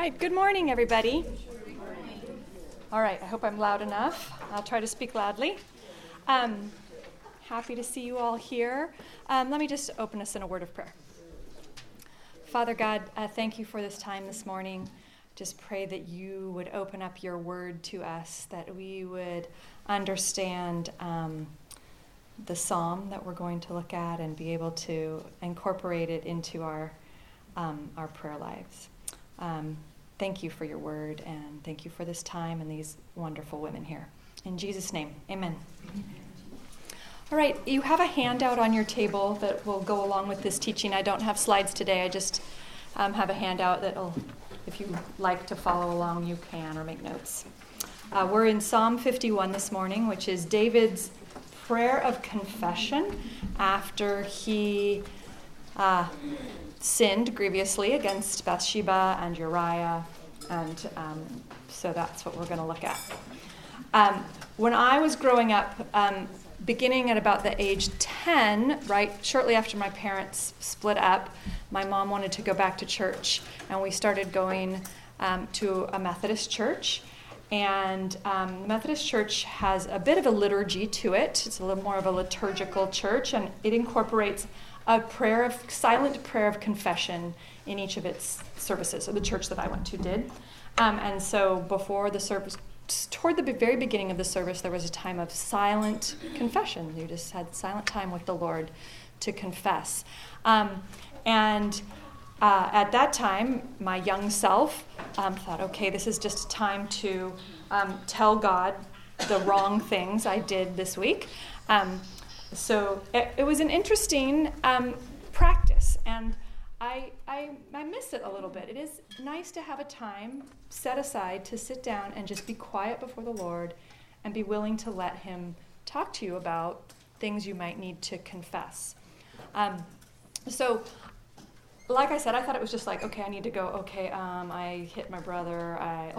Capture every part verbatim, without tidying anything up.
right, good morning, everybody. All right, I hope I'm loud enough. I'll try to speak loudly. Um, happy to see you all here. Um, let me just open us in a word of prayer. Father God, uh, thank you for this time this morning. Just pray that you would open up your word to us, that we would understand um, the psalm that we're going to look at and be able to incorporate it into our um, our prayer lives. Um, thank you for your word, and thank you for this time and these wonderful women here. In Jesus' name, amen. All right, you have a handout on your table that will go along with this teaching. I don't have slides today. I just um, have a handout that will, if you like to follow along, you can, or make notes. Uh, we're in Psalm fifty-one this morning, which is David's prayer of confession after he uh, sinned grievously against Bathsheba and Uriah, and um, so that's what we're going to look at. Um, when I was growing up, um, beginning at about the age ten, right, shortly after my parents split up, my mom wanted to go back to church, and we started going um, to a Methodist church. And um, the Methodist church has a bit of a liturgy to it. It's a little more of a liturgical church, and it incorporates a prayer of silent prayer of confession in each of its services. So the church that I went to did. Um, and so before the service, toward the very beginning of the service, there was a time of silent confession. You just had silent time with the Lord to confess. Um, and uh, at that time, my young self um, thought, okay, this is just a time to um, tell God the wrong things I did this week. Um, so it, it was an interesting um, practice, and I, I I miss it a little bit. It is nice to have a time set aside to sit down and just be quiet before the Lord and be willing to let him talk to you about things you might need to confess. Um, so, like I said, I thought it was just like, okay, I need to go, okay, um, I hit my brother, I,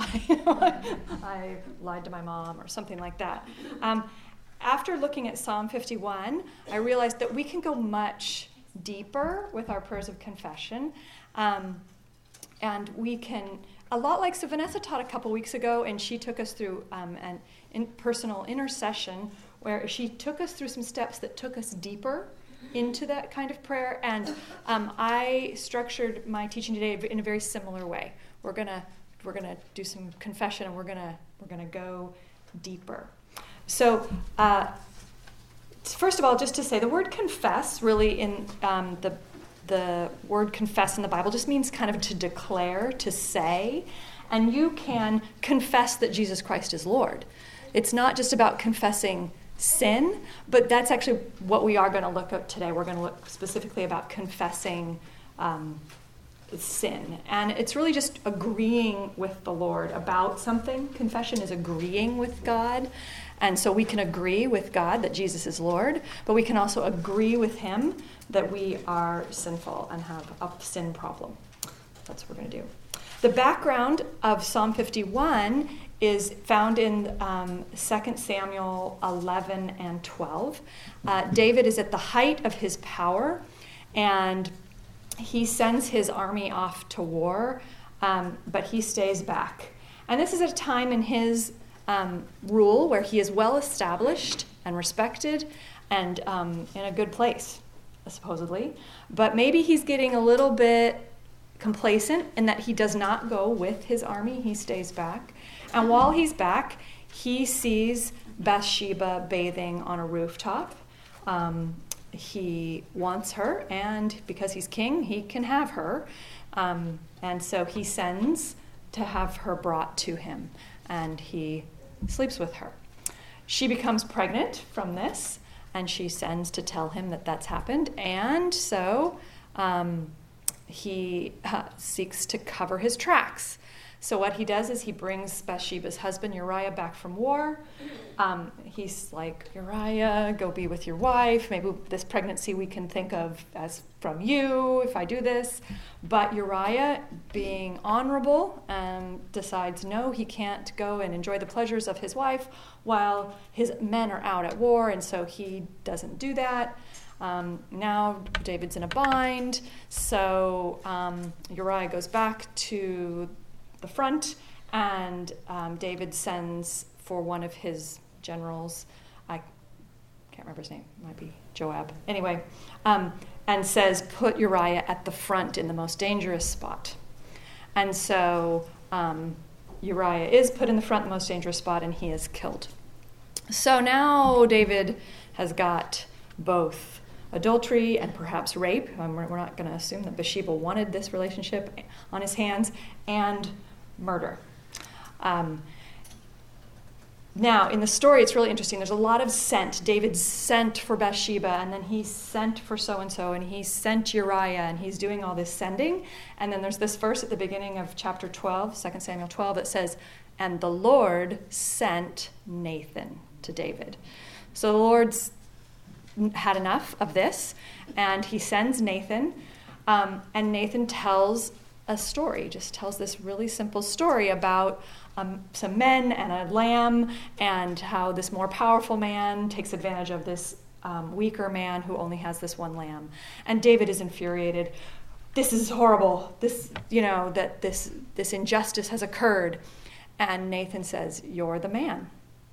I lied to my mom, or something like that. Um, after looking at Psalm fifty-one, I realized that we can go much deeper with our prayers of confession. Um, and we can, a lot like, so Vanessa taught a couple weeks ago, and she took us through um, an in personal intercession, where she took us through some steps that took us deeper into that kind of prayer. And um, I structured my teaching today in a very similar way. We're gonna we're gonna do some confession, and we're gonna we're gonna go deeper. So. Uh, First of all, just to say, the word confess, really in um, the the word confess in the Bible just means kind of to declare, to say, and you can confess that Jesus Christ is Lord. It's not just about confessing sin, but that's actually what we are going to look at today. We're going to look specifically about confessing um, sin, and it's really just agreeing with the Lord about something. Confession is agreeing with God. And so we can agree with God that Jesus is Lord, but we can also agree with him that we are sinful and have a sin problem. That's what we're going to do. The background of Psalm fifty-one is found in um, Second Samuel eleven and twelve. Uh, David is at the height of his power, and he sends his army off to war, um, but he stays back. And this is at a time in his Um, rule where he is well established and respected and um, in a good place, supposedly. But maybe he's getting a little bit complacent in that he does not go with his army. He stays back. And while he's back, he sees Bathsheba bathing on a rooftop. Um, he wants her, and because he's king, he can have her. Um, and so he sends to have her brought to him, and he sleeps with her. She becomes pregnant from this, and she sends to tell him that that's happened. And so um, he uh, seeks to cover his tracks. So what he does is he brings Bathsheba's husband Uriah back from war. Um, he's like, Uriah, go be with your wife. Maybe this pregnancy we can think of as from you if I do this. But Uriah, being honorable, um, decides no, he can't go and enjoy the pleasures of his wife while his men are out at war, and so he doesn't do that. Um, now David's in a bind, so um, Uriah goes back to the front, and um, David sends for one of his generals, I can't remember his name, it might be Joab, anyway, um, and says, put Uriah at the front in the most dangerous spot. And so um, Uriah is put in the front, the most dangerous spot, and he is killed. So now David has got both adultery and perhaps rape. Um, we're, we're not going to assume that Bathsheba wanted this relationship on his hands, and murder. Um, now, in the story, it's really interesting. There's a lot of sent. David sent for Bathsheba, and then he sent for so-and-so, and he sent Uriah, and he's doing all this sending. And then there's this verse at the beginning of chapter twelve, Second Samuel twelve, that says, and the Lord sent Nathan to David. So the Lord's had enough of this, and he sends Nathan, um, and Nathan tells a story, just tells this really simple story about um, some men and a lamb, and how this more powerful man takes advantage of this um, weaker man who only has this one lamb. And David is infuriated. This is horrible. This, you know, that this this injustice has occurred. And Nathan says, "You're the man."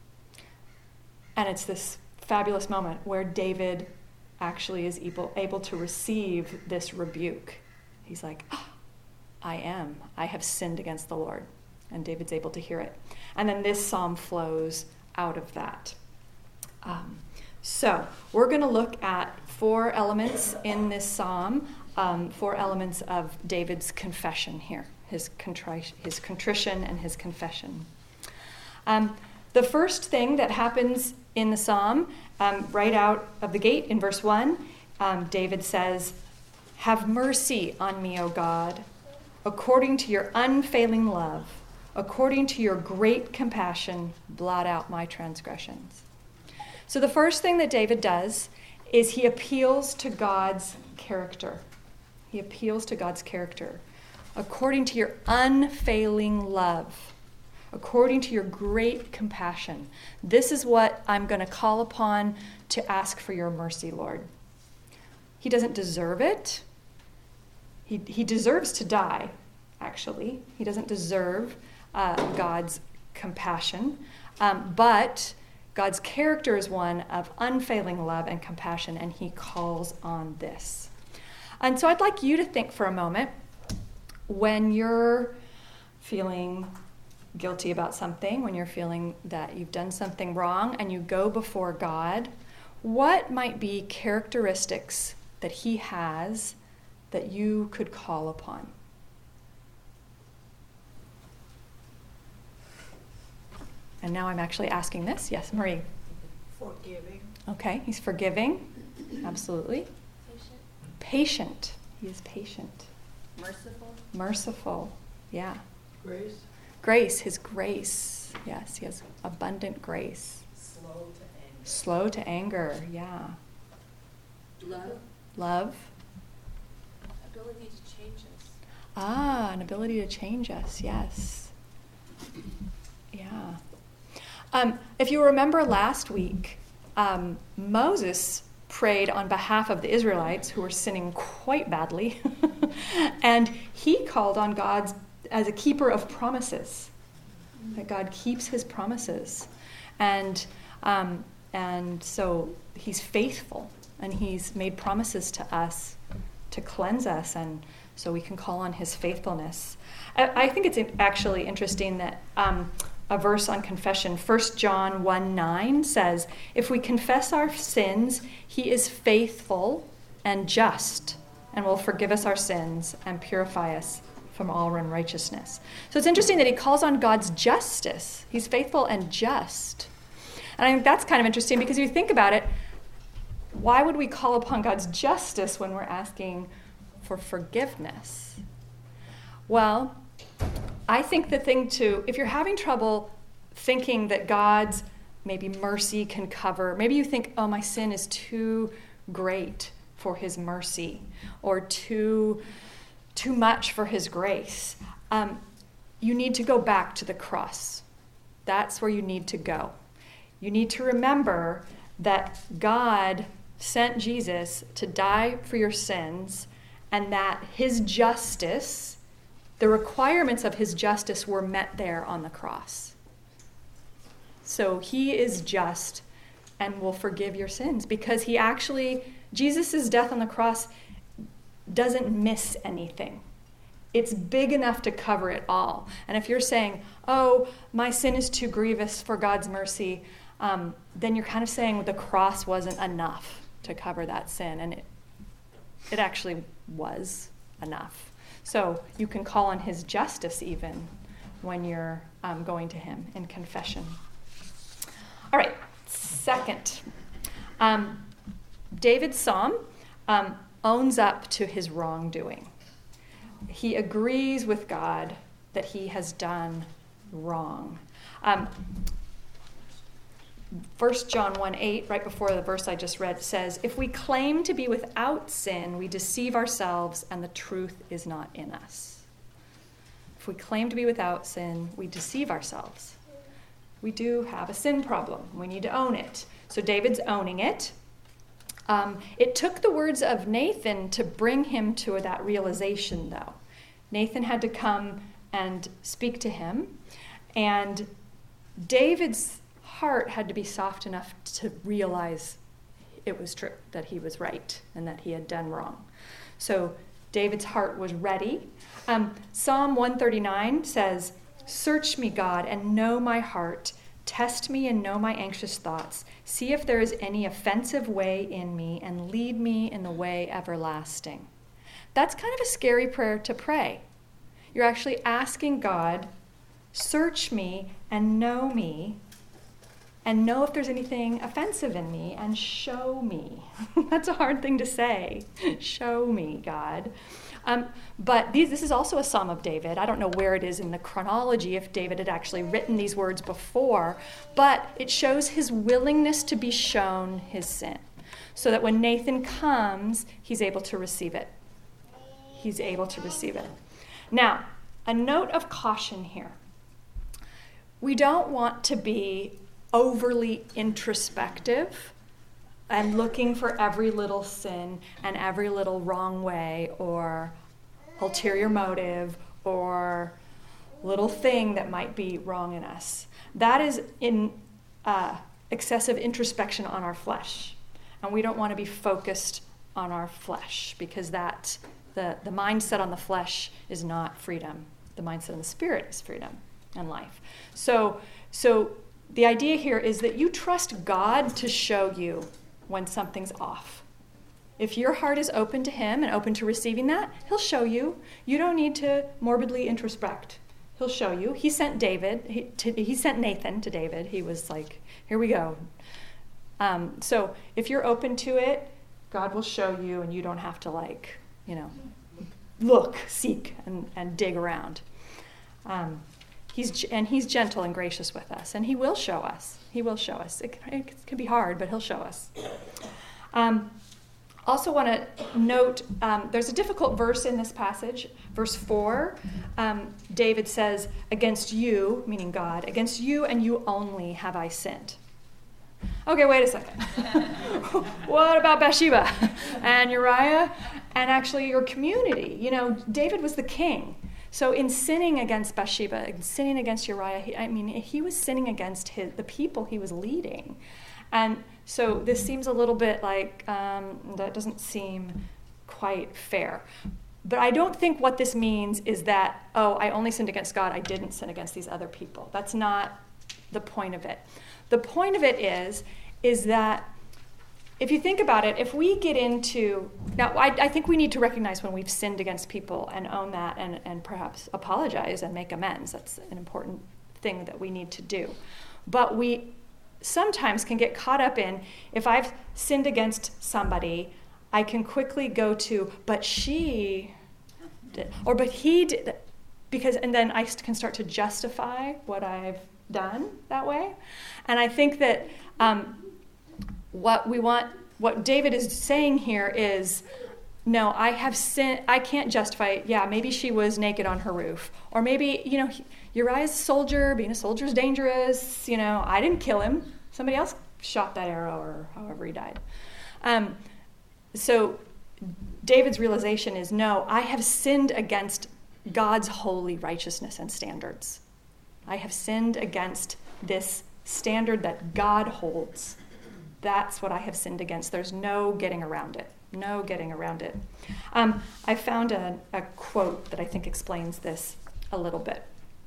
And it's this fabulous moment where David actually is able, able to receive this rebuke. He's like, oh, I am. I have sinned against the Lord. And David's able to hear it. And then this psalm flows out of that. Um, so we're going to look at four elements in this psalm, um, four elements of David's confession here, his, contri- his contrition and his confession. Um, the first thing that happens in the psalm, um, right out of the gate in verse one, um, David says, have mercy on me, O God, according to your unfailing love, according to your great compassion, blot out my transgressions. So the first thing that David does is he appeals to God's character. He appeals to God's character. According to your unfailing love, according to your great compassion. This is what I'm going to call upon to ask for your mercy, Lord. He doesn't deserve it. He, he deserves to die, actually. He doesn't deserve uh, God's compassion. Um, but God's character is one of unfailing love and compassion, and he calls on this. And so I'd like you to think for a moment, when you're feeling guilty about something, when you're feeling that you've done something wrong and you go before God, what might be characteristics that he has that you could call upon? And now I'm actually asking this. Yes, Marie. Forgiving. Okay, he's forgiving. Absolutely. Patient. Patient. He is patient. Merciful. Merciful. Yeah. Grace. Grace, his grace. Yes, he has abundant grace. Slow to anger. Slow to anger. Yeah. Love. Love. Ability to change us. Ah, an ability to change us. Yes. Yeah. Um, if you remember last week, um, Moses prayed on behalf of the Israelites who were sinning quite badly, and he called on God as a keeper of promises, that God keeps his promises. And um, and so he's faithful, and he's made promises to us to cleanse us, and so we can call on his faithfulness. I, I think it's actually interesting that um, a verse on confession, First John one nine says, if we confess our sins, he is faithful and just and will forgive us our sins and purify us from all unrighteousness. So it's interesting that he calls on God's justice. He's faithful and just. And I think that's kind of interesting because if you think about it, why would we call upon God's justice when we're asking for forgiveness? Well, I think the thing to, if you're having trouble thinking that God's maybe mercy can cover, maybe you think, oh, my sin is too great for his mercy, or too too much for his grace, um, you need to go back to the cross. That's where you need to go. You need to remember that God sent Jesus to die for your sins, and that his justice the requirements of his justice were met there on the cross. So he is just and will forgive your sins because he actually, Jesus' death on the cross doesn't miss anything. It's big enough to cover it all. And if you're saying, oh, my sin is too grievous for God's mercy, um, then you're kind of saying the cross wasn't enough to cover that sin. And it, it actually was enough. So you can call on his justice even when you're um, going to him in confession. All right, second. Um, David's psalm um, owns up to his wrongdoing. He agrees with God that he has done wrong. Um, First John one eight, right before the verse I just read, says, if we claim to be without sin, we deceive ourselves and the truth is not in us. If we claim to be without sin, we deceive ourselves. We do have a sin problem. We need to own it. So David's owning it. Um, it took the words of Nathan to bring him to that realization, though. Nathan had to come and speak to him, and David's heart had to be soft enough to realize it was true, that he was right, and that he had done wrong. So David's heart was ready. Um, Psalm one thirty-nine says, search me, God, and know my heart. Test me and know my anxious thoughts. See if there is any offensive way in me and lead me in the way everlasting. That's kind of a scary prayer to pray. You're actually asking God, search me and know me and know if there's anything offensive in me and show me. That's a hard thing to say. Show me, God. Um, but these, this is also a Psalm of David. I don't know where it is in the chronology, if David had actually written these words before, but it shows his willingness to be shown his sin, so that when Nathan comes, he's able to receive it. He's able to receive it. Now, a note of caution here. We don't want to be overly introspective and looking for every little sin and every little wrong way or ulterior motive or little thing that might be wrong in us. That is in uh, excessive introspection on our flesh. And we don't want to be focused on our flesh because that the, the mindset on the flesh is not freedom. The mindset on the spirit is freedom and life. So, so the idea here is that you trust God to show you when something's off. If your heart is open to him and open to receiving that, he'll show you. You don't need to morbidly introspect. He'll show you. He sent David, he, to, he sent Nathan to David. He was like, here we go. Um, so if you're open to it, God will show you and you don't have to like, you know, look, seek, and, and dig around. Um, he's and he's gentle and gracious with us, and he will show us. He will show us. It, it can be hard, but he'll show us. Um, also want to note, um, there's a difficult verse in this passage. Verse four, um, David says, against you, meaning God, against you and you only have I sinned. Okay, wait a second. What about Bathsheba and Uriah and actually your community? You know, David was the king. So in sinning against Bathsheba, and sinning against Uriah, he, I mean, he was sinning against his, the people he was leading. And so this seems a little bit like, um, that doesn't seem quite fair. But I don't think what this means is that, oh, I only sinned against God, I didn't sin against these other people. That's not the point of it. The point of it is, is that if you think about it, if we get into, now I, I think we need to recognize when we've sinned against people and own that and, and perhaps apologize and make amends. That's an important thing that we need to do. But we sometimes can get caught up in, if I've sinned against somebody, I can quickly go to, but she did, or but he did, because, and then I can start to justify what I've done that way. And I think that um, what we want, what David is saying here is, no, I have sinned, I can't justify it. Yeah, maybe she was naked on her roof. Or maybe, you know, Uriah's a soldier, being a soldier is dangerous. You know, I didn't kill him. Somebody else shot that arrow or however he died. Um, so David's realization is, no, I have sinned against God's holy righteousness and standards. I have sinned against this standard that God holds. That's what I have sinned against. There's no getting around it. No getting around it. Um, I found a, a quote that I think explains this a little bit.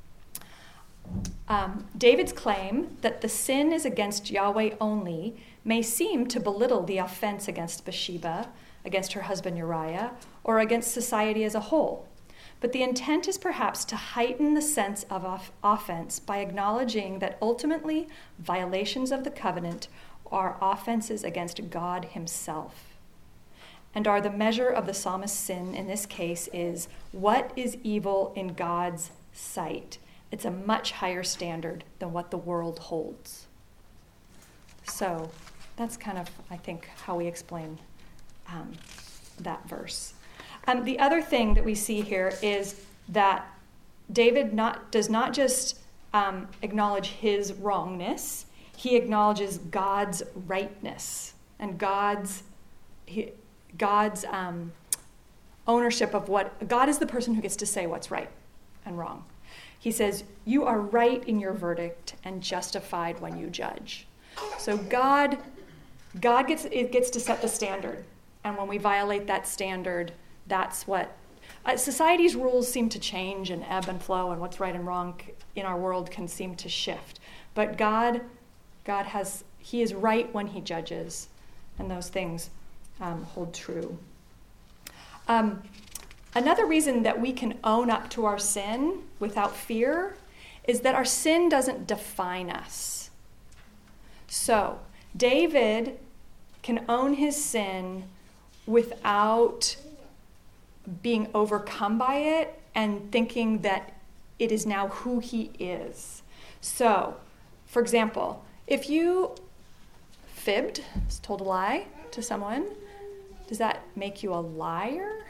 Um, David's claim that the sin is against Yahweh only may seem to belittle the offense against Bathsheba, against her husband Uriah, or against society as a whole. But the intent is perhaps to heighten the sense of off- offense by acknowledging that ultimately violations of the covenant are offenses against God himself. And are the measure of the psalmist's sin in this case is what is evil in God's sight. It's a much higher standard than what the world holds. So that's kind of, I think, how we explain um, that verse. Um, the other thing that we see here is that David not, does not just um, acknowledge his wrongness, he acknowledges God's rightness and God's he, God's um, ownership of what, God is the person who gets to say what's right and wrong. He says, you are right in your verdict and justified when you judge. So God, God gets, it gets to set the standard. And when we violate that standard, that's what, uh, society's rules seem to change and ebb and flow, and what's right and wrong in our world can seem to shift. But God, God has, he is right when he judges, and those things um, hold true. Um, Another reason that we can own up to our sin without fear is that our sin doesn't define us. So, David can own his sin without being overcome by it and thinking that it is now who he is. So, for example, if you fibbed, told a lie to someone, does that make you a liar?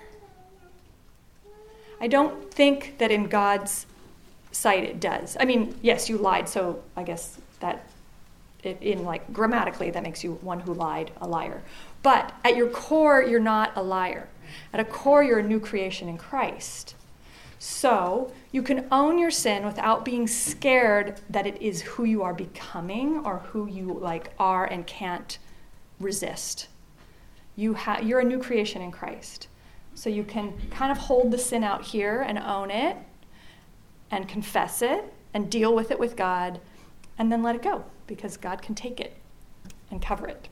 I don't think that in God's sight it does. I mean, yes, you lied, so I guess that it, in like grammatically that makes you one who lied a liar. But at your core, you're not a liar. At a core, you're a new creation in Christ. So you can own your sin without being scared that it is who you are becoming or who you like are and can't resist. You ha- you're a new creation in Christ. So you can kind of hold the sin out here and own it and confess it and deal with it with God and then let it go because God can take it and cover it.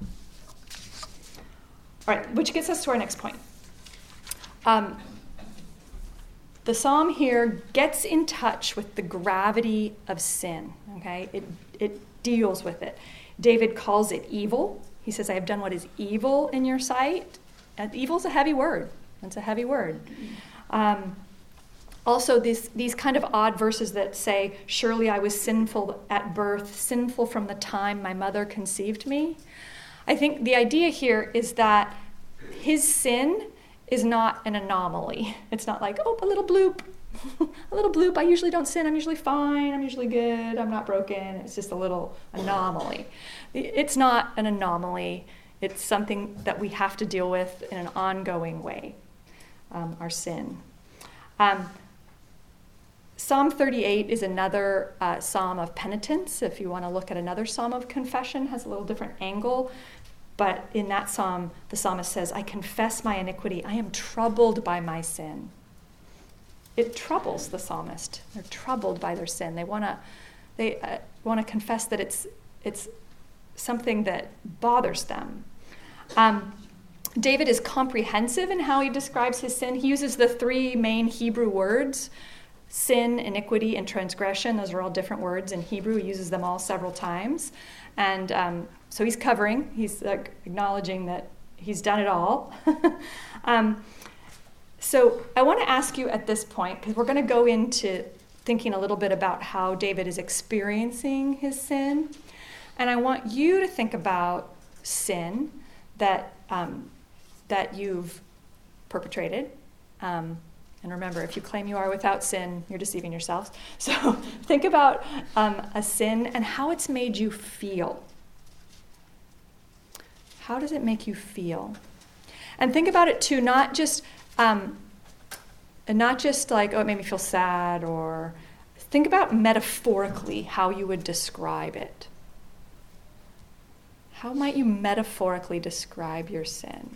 All right, which gets us to our next point. Um, the psalm here gets in touch with the gravity of sin, okay? It, it deals with it. David calls it evil. He says, I have done what is evil in your sight. And evil is a heavy word. It's a heavy word. Um, also, these, these kind of odd verses that say, surely I was sinful at birth, sinful from the time my mother conceived me. I think the idea here is that his sin is not an anomaly. It's not like, oh, a little bloop, a little bloop. I usually don't sin. I'm usually fine. I'm usually good. I'm not broken. It's just a little anomaly. It's not an anomaly. It's something that we have to deal with in an ongoing way. Um, our sin. Um, Psalm thirty-eight is another uh, psalm of penitence. If you want to look at another psalm of confession, has a little different angle. But in that psalm, the psalmist says, I confess my iniquity. I am troubled by my sin. It troubles the psalmist. They're troubled by their sin. They want to they uh, want to confess that it's it's something that bothers them. Um, David is comprehensive in how he describes his sin. He uses the three main Hebrew words, sin, iniquity, and transgression. Those are all different words in Hebrew. He uses them all several times. And um, so he's covering, he's uh, acknowledging that he's done it all. um, so I want to ask you at this point, because we're going to go into thinking a little bit about how David is experiencing his sin. And I want you to think about sin that um, that you've perpetrated. Um, and remember, if you claim you are without sin, you're deceiving yourselves. So think about um, a sin and how it's made you feel. How does it make you feel? And think about it too, not just, um, and not just like, oh, it made me feel sad, or think about metaphorically how you would describe it. How might you metaphorically describe your sin?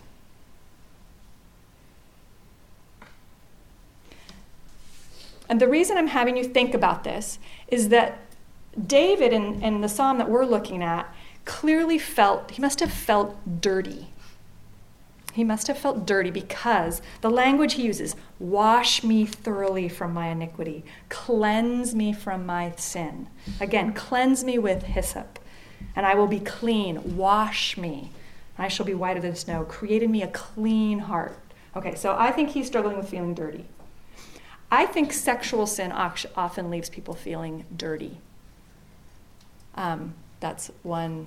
And the reason I'm having you think about this is that David, in, in the psalm that we're looking at, clearly felt, he must have felt dirty. He must have felt dirty because the language he uses, wash me thoroughly from my iniquity, cleanse me from my sin. Again, cleanse me with hyssop, and I will be clean. Wash me, I shall be whiter than snow. Create in me a clean heart. Okay, so I think he's struggling with feeling dirty. I think sexual sin often leaves people feeling dirty. Um, that's one,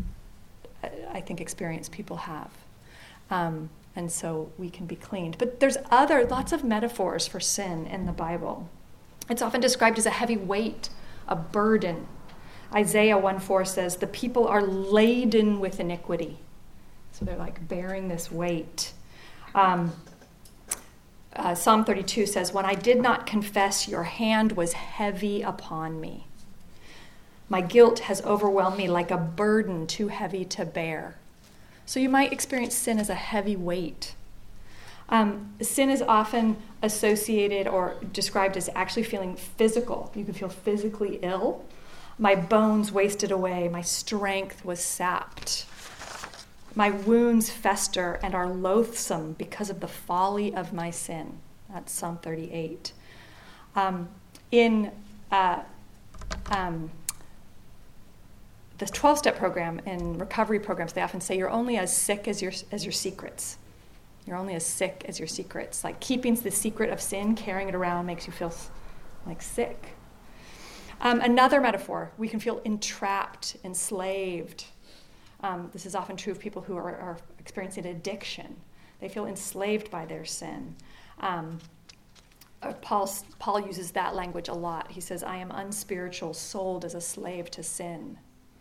I think, experience people have. Um, and so we can be cleaned. But there's other, lots of metaphors for sin in the Bible. It's often described as a heavy weight, a burden. Isaiah one four says, the people are laden with iniquity. So they're like bearing this weight. Um, uh, Psalm thirty-two says, when I did not confess, your hand was heavy upon me. My guilt has overwhelmed me like a burden too heavy to bear. So you might experience sin as a heavy weight. Um, sin is often associated or described as actually feeling physical. You can feel physically ill. My bones wasted away. My strength was sapped. My wounds fester and are loathsome because of the folly of my sin. That's Psalm thirty-eight. Um, in uh, um, the twelve-step program, in recovery programs, they often say you're only as sick as your as your secrets. You're only as sick as your secrets. Like keeping the secret of sin, carrying it around, makes you feel like sick. Um, another metaphor, we can feel entrapped, enslaved. Um, this is often true of people who are, are experiencing addiction. They feel enslaved by their sin. Um, uh, Paul, Paul uses that language a lot. He says, I am unspiritual, sold as a slave to sin.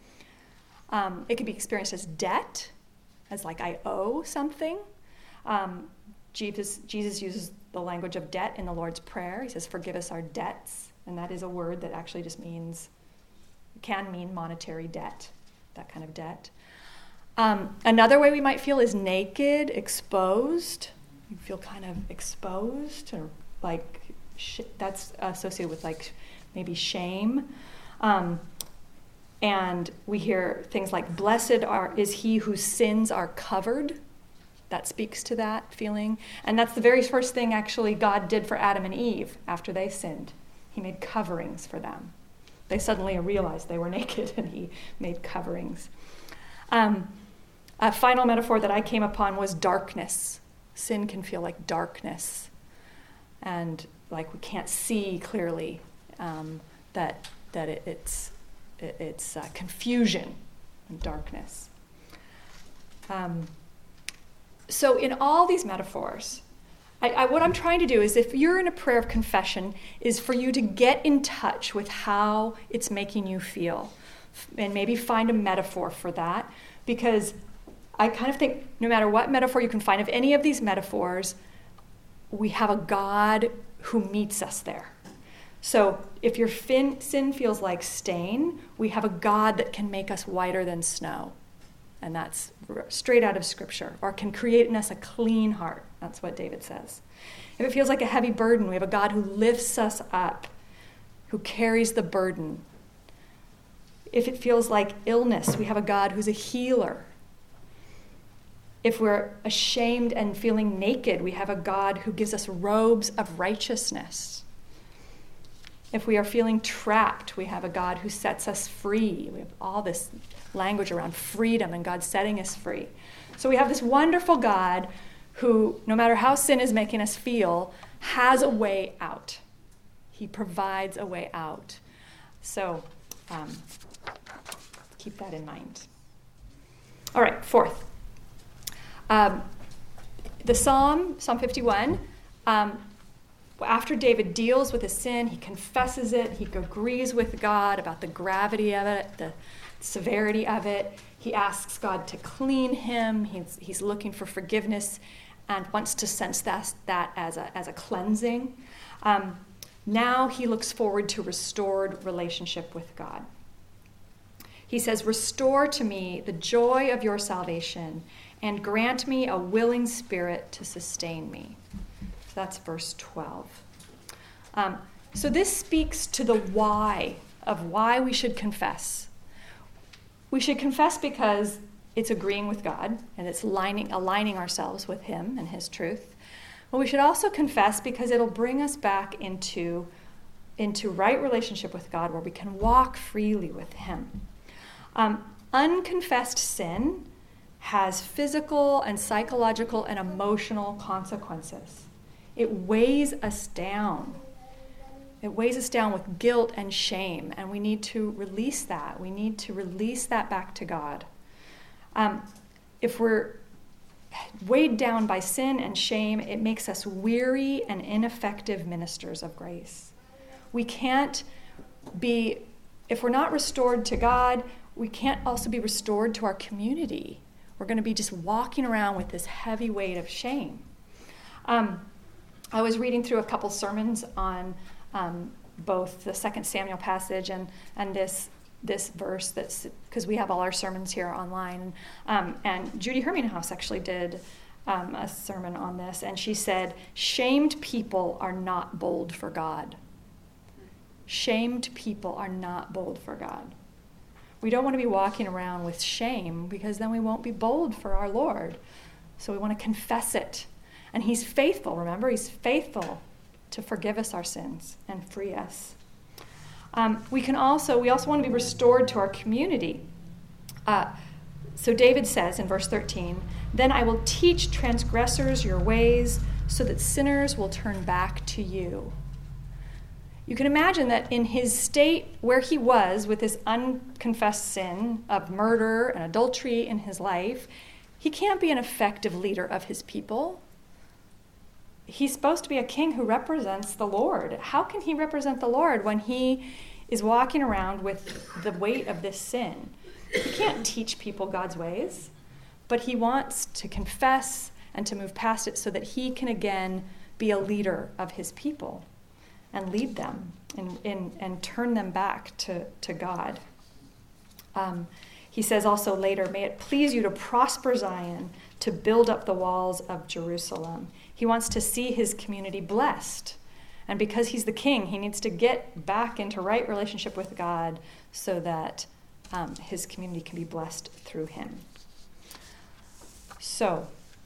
Um, it can be experienced as debt, as like I owe something. Um, Jesus, Jesus uses the language of debt in the Lord's Prayer. He says, forgive us our debts. And that is a word that actually just means, can mean monetary debt, that kind of debt. Um, another way we might feel is naked, exposed. You feel kind of exposed, or like sh- that's associated with like maybe shame. Um, and we hear things like, blessed are is he whose sins are covered. That speaks to that feeling. And that's the very first thing actually God did for Adam and Eve after they sinned. He made coverings for them. They suddenly realized they were naked, and he made coverings. Um, a final metaphor that I came upon was darkness. Sin can feel like darkness, and like we can't see clearly. Um, that that it, it's it, it's uh, confusion and darkness. Um, so in all these metaphors, I, I, what I'm trying to do is, if you're in a prayer of confession, is for you to get in touch with how it's making you feel, and maybe find a metaphor for that, because I kind of think no matter what metaphor you can find of any of these metaphors, we have a God who meets us there. So if your fin, sin feels like stain, we have a God that can make us whiter than snow. And that's straight out of Scripture, or can create in us a clean heart. That's what David says. If it feels like a heavy burden, we have a God who lifts us up, who carries the burden. If it feels like illness, we have a God who's a healer. If we're ashamed and feeling naked, we have a God who gives us robes of righteousness. If we are feeling trapped, we have a God who sets us free. We have all this language around freedom and God setting us free. So we have this wonderful God who, no matter how sin is making us feel, has a way out. He provides a way out. So um, keep that in mind. All right, fourth. Um, the Psalm, Psalm fifty-one, um, after David deals with his sin, he confesses it, he agrees with God about the gravity of it, the severity of it. He asks God to clean him. He's, he's looking for forgiveness. and wants to sense that, that as, a, as a cleansing. Um, now he looks forward to restored relationship with God. He says, "Restore to me the joy of your salvation and grant me a willing spirit to sustain me." So that's verse twelve. Um, so this speaks to the why of why we should confess. We should confess because it's agreeing with God and it's aligning, aligning ourselves with him and his truth. But we should also confess because it'll bring us back into, into right relationship with God where we can walk freely with him. Um, unconfessed sin has physical and psychological and emotional consequences. It weighs us down. It weighs us down with guilt and shame, and we need to release that. We need to release that back to God. Um, if we're weighed down by sin and shame, it makes us weary and ineffective ministers of grace. We can't be, if we're not restored to God, we can't also be restored to our community. We're going to be just walking around with this heavy weight of shame. Um, I was reading through a couple sermons on um, both the Second Samuel passage and, and this this verse, that's because we have all our sermons here online. Um, and Judy Herminghaus actually did um, a sermon on this, and she said, "Shamed people are not bold for God." Shamed people are not bold for God. We don't want to be walking around with shame because then we won't be bold for our Lord. So we want to confess it. And he's faithful, remember? He's faithful to forgive us our sins and free us. Um, we can also, we also want to be restored to our community. Uh, so David says in verse thirteen, "Then I will teach transgressors your ways so that sinners will turn back to you." You can imagine that in his state where he was with this unconfessed sin of murder and adultery in his life, he can't be an effective leader of his people. He's supposed to be a king who represents the Lord. How can he represent the Lord when he is walking around with the weight of this sin? He can't teach people God's ways, but he wants to confess and to move past it so that he can again be a leader of his people and lead them and, and, and turn them back to, to God. Um, he says also later, "May it please you to prosper Zion, to build up the walls of Jerusalem." He wants to see his community blessed. And because he's the king, he needs to get back into right relationship with God so that um, his community can be blessed through him. So,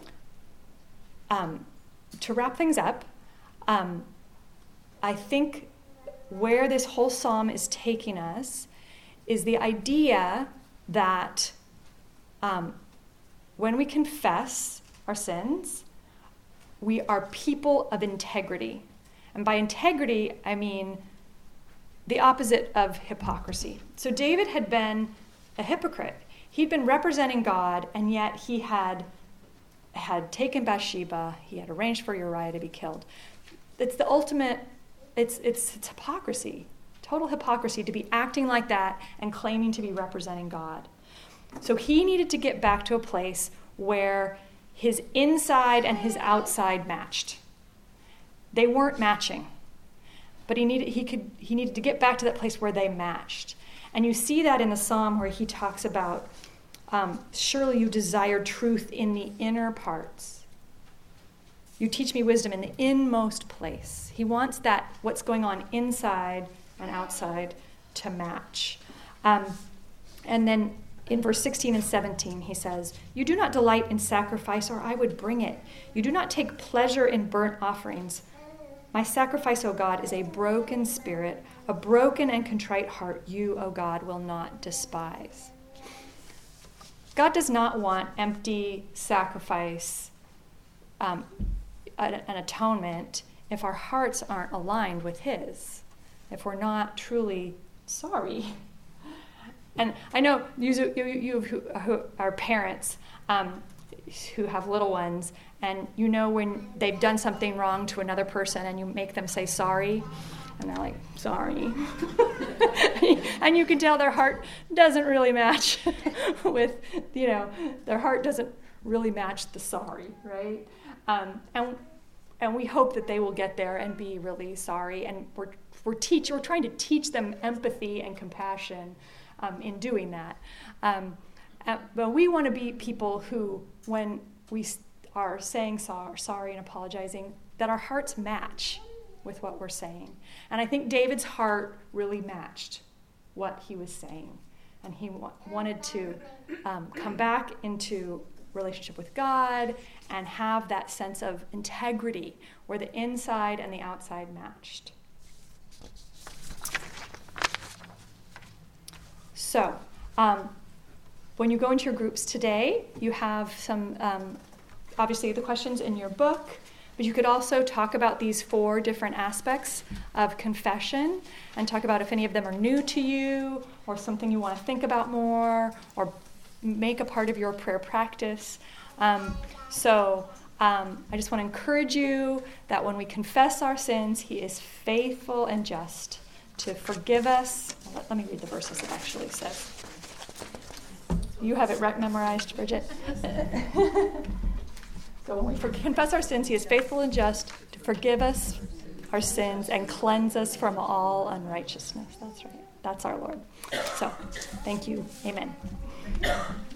um, to wrap things up, um, I think where this whole psalm is taking us is the idea that um, when we confess our sins, we are people of integrity. And by integrity, I mean the opposite of hypocrisy. So David had been a hypocrite. He'd been representing God, and yet he had, had taken Bathsheba. He had arranged for Uriah to be killed. It's the ultimate, it's, it's, it's hypocrisy, total hypocrisy to be acting like that and claiming to be representing God. So he needed to get back to a place where his inside and his outside matched. They weren't matching, but he needed he could he needed to get back to that place where they matched. And you see that in the psalm where he talks about, um, "Surely you desire truth in the inner parts. You teach me wisdom in the inmost place." He wants that, what's going on inside and outside, to match. Um, and then in verse sixteen and seventeen, he says, "You do not delight in sacrifice, or I would bring it. You do not take pleasure in burnt offerings. My sacrifice, O God, is a broken spirit, a broken and contrite heart you, O God, will not despise." God does not want empty sacrifice, um, an atonement, if our hearts aren't aligned with his, if we're not truly sorry. And I know you, you, you who, who are parents um, who have little ones, and you know when they've done something wrong to another person and you make them say sorry, and they're like, sorry. And you can tell their heart doesn't really match with, you know, their heart doesn't really match the sorry, right? Um, and and we hope that they will get there and be really sorry. And we're we're teach we're trying to teach them empathy and compassion um, in doing that. Um, uh, but we want to be people who, when we are saying so- sorry and apologizing, that our hearts match with what we're saying. And I think David's heart really matched what he was saying. And he wa- wanted to um, come back into relationship with God and have that sense of integrity where the inside and the outside matched. So, um, when you go into your groups today, you have some, um, obviously the questions in your book, but you could also talk about these four different aspects of confession and talk about if any of them are new to you or something you want to think about more or make a part of your prayer practice. Um, so um, I just want to encourage you that when we confess our sins, he is faithful and just to forgive us. Let, let me read the verses it actually says. You have it rec- memorized, Bridget? So when we for- confess our sins, he is faithful and just to forgive us our sins and cleanse us from all unrighteousness. That's right. That's our Lord. So thank you. Amen.